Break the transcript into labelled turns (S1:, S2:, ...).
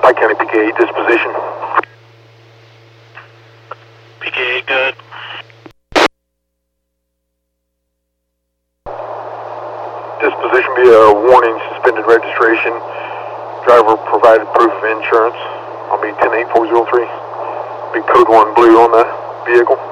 S1: Pike County PK8 disposition.
S2: PK8 good.
S1: Disposition via warning, suspended registration. Driver provided proof of insurance. I'll be 10-8-403. Be code 1 blue on the vehicle.